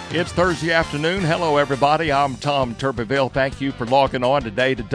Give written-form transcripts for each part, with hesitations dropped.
It's Thursday afternoon. Hello, everybody. I'm Tom Turbeville. Thank you for logging on today to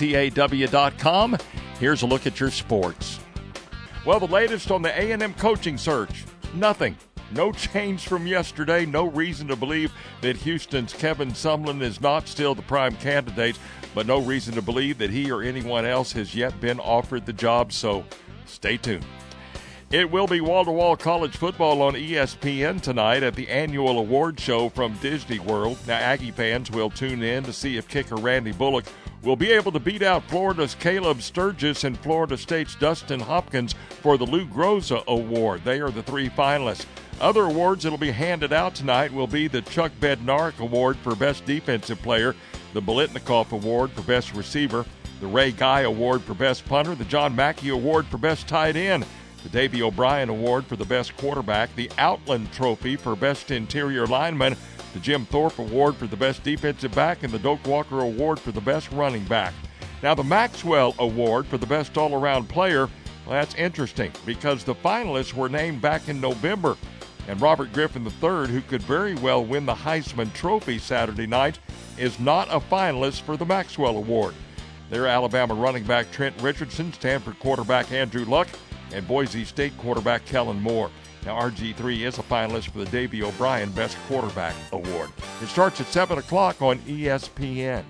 WTAW.com. Here's a look at your sports. Well, the latest on the A&M coaching search, nothing. No change from yesterday. No reason to believe that Houston's Kevin Sumlin is not still the prime candidate, but no reason to believe that he or anyone else has yet been offered the job, so stay tuned. It will be wall-to-wall college football on ESPN tonight at the annual award show from Disney World. Now, Aggie fans will tune in to see if kicker Randy Bullock will be able to beat out Florida's Caleb Sturgis and Florida State's Dustin Hopkins for the Lou Groza Award. They are the three finalists. Other awards that will be handed out tonight will be the Chuck Bednarik Award for Best Defensive Player, the Bolitnikoff Award for Best Receiver, the Ray Guy Award for Best Punter, the John Mackey Award for Best Tight End, the Davey O'Brien Award for the Best Quarterback, the Outland Trophy for Best Interior Lineman, the Jim Thorpe Award for the Best Defensive Back, and the Doak Walker Award for the Best Running Back. Now, the Maxwell Award for the Best All-Around Player, well, that's interesting because the finalists were named back in November, and Robert Griffin III, who could very well win the Heisman Trophy Saturday night, is not a finalist for the Maxwell Award. They're Alabama running back Trent Richardson, Stanford quarterback Andrew Luck, and Boise State quarterback Kellen Moore. Now, RG3 is a finalist for the Davey O'Brien Best Quarterback Award. It starts at 7 o'clock on ESPN.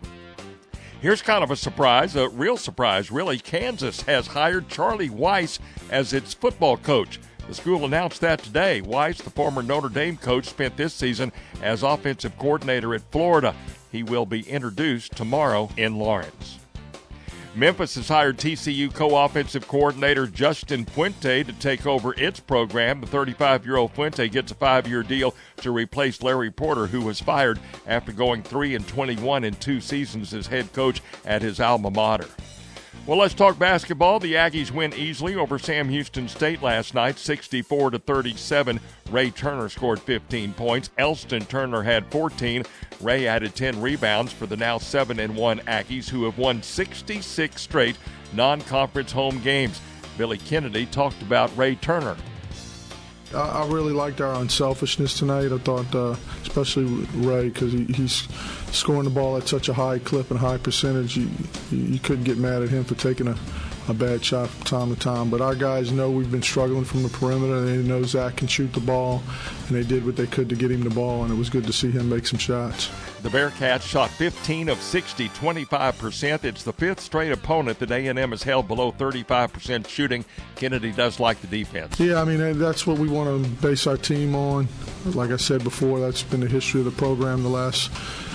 Here's kind of a surprise, a real surprise, really. Kansas has hired Charlie Weis as its football coach. The school announced that today. Weis, the former Notre Dame coach, spent this season as offensive coordinator at Florida. He will be introduced tomorrow in Lawrence. Memphis has hired TCU co-offensive coordinator Justin Fuente to take over its program. The 35-year-old Fuente gets a 5-year deal to replace Larry Porter, who was fired after going 3-21 in 2 seasons as head coach at his alma mater. Well, let's talk basketball. The Aggies win easily over Sam Houston State last night, 64-37. Ray Turner scored 15 points. Elston Turner had 14. Ray added 10 rebounds for the now 7-1 Aggies, who have won 66 straight non-conference home games. Billy Kennedy talked about Ray Turner. I really liked our unselfishness tonight. I thought, especially Ray, because he's scoring the ball at such a high clip and high percentage, you couldn't get mad at him for taking a bad shot from time to time. But our guys know we've been struggling from the perimeter. They know Zach can shoot the ball, and they did what they could to get him the ball, and it was good to see him make some shots. The Bearcats shot 15 of 60, 25%. It's the 5th straight opponent that A&M has held below 35% shooting. Kennedy does like the defense. Yeah, I mean, that's what we want to base our team on. Like I said before, that's been the history of the program the last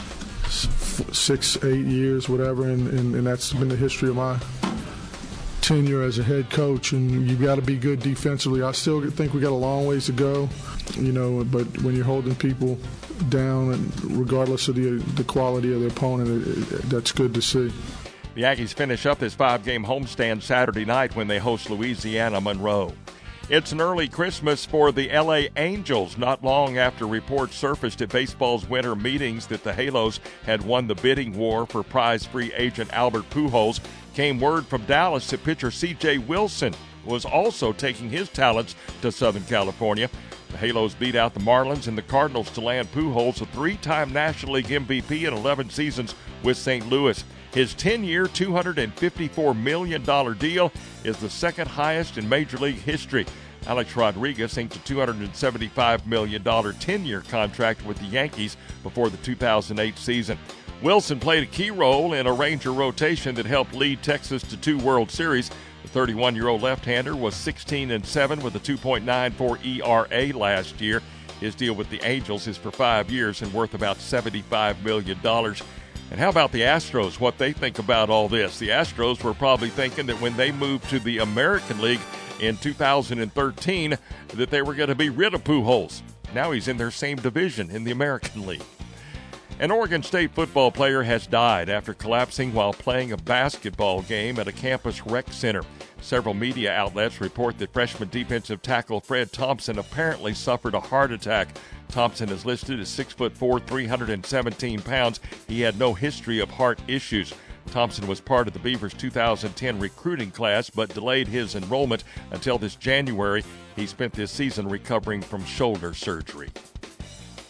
6, 8 years, whatever, and that's been the history of my tenure as a head coach, and you've got to be good defensively. I still think we got a long ways to go, but when you're holding people down, and regardless of the quality of the opponent, that's good to see. The Aggies finish up this 5-game homestand Saturday night when they host Louisiana Monroe. It's an early Christmas for the L.A. Angels, not long after reports surfaced at baseball's winter meetings that the Halos had won the bidding war for prize-free agent Albert Pujols. Came word from Dallas that pitcher C.J. Wilson was also taking his talents to Southern California. The Halos beat out the Marlins and the Cardinals to land Pujols, a 3-time National League MVP in 11 seasons with St. Louis. His 10-year, $254 million deal is the second highest in Major League history. Alex Rodriguez inked a $275 million 10-year contract with the Yankees before the 2008 season. Wilson played a key role in a Ranger rotation that helped lead Texas to 2 World Series. The 31-year-old left-hander was 16-7 with a 2.94 ERA last year. His deal with the Angels is for 5 years and worth about $75 million. And how about the Astros, what they think about all this? The Astros were probably thinking that when they moved to the American League in 2013 that they were going to be rid of Pujols. Now he's in their same division in the American League. An Oregon State football player has died after collapsing while playing a basketball game at a campus rec center. Several media outlets report that freshman defensive tackle Fred Thompson apparently suffered a heart attack. Thompson is listed as 6'4", 317 pounds. He had no history of heart issues. Thompson was part of the Beavers' 2010 recruiting class, but delayed his enrollment until this January. He spent this season recovering from shoulder surgery.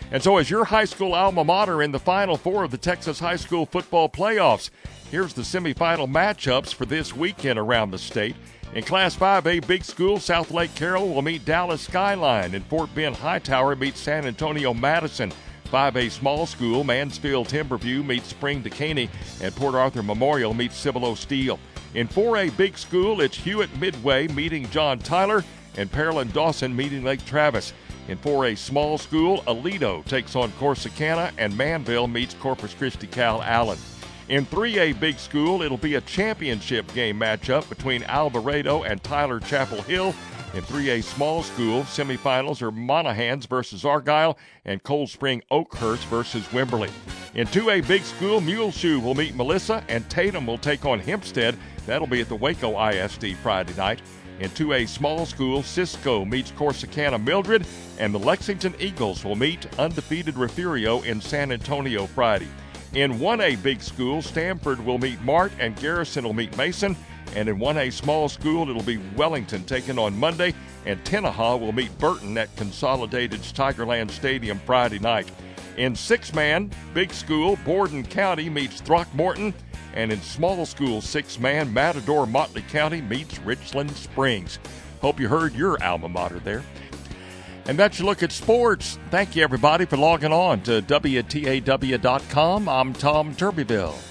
And so is your high school alma mater in the Final Four of the Texas High School Football Playoffs. Here's the semifinal matchups for this weekend around the state. In Class 5A Big School, South Lake Carroll will meet Dallas Skyline, and Fort Bend Hightower meets San Antonio Madison. 5A Small School, Mansfield Timberview meets Spring Decaney, and Port Arthur Memorial meets Cibolo Steel. In 4A Big School, it's Hewitt Midway meeting John Tyler, and Pearland Dawson meeting Lake Travis. In 4A Small School, Aledo takes on Corsicana, and Manville meets Corpus Christi Cal Allen. In 3A Big School, it'll be a championship game matchup between Alvarado and Tyler Chapel Hill. In 3A Small School, semifinals are Monahans versus Argyle and Cold Spring Oakhurst versus Wimberley. In 2A Big School, Muleshoe will meet Melissa, and Tatum will take on Hempstead. That'll be at the Waco ISD Friday night. In 2A Small School, Cisco meets Corsicana Mildred, and the Lexington Eagles will meet undefeated Refugio in San Antonio Friday. In 1A Big School, Stamford will meet Mart, and Garrison will meet Mason. And in 1A Small School, it'll be Wellington taking on Monday, and Tenaha will meet Burton at Consolidated's Tigerland Stadium Friday night. In 6-man Big School, Borden County meets Throckmorton, and in Small School 6-man, Matador Motley County meets Richland Springs. Hope you heard your alma mater there. And that's your look at sports. Thank you, everybody, for logging on to WTAW.com. I'm Tom Turbyville.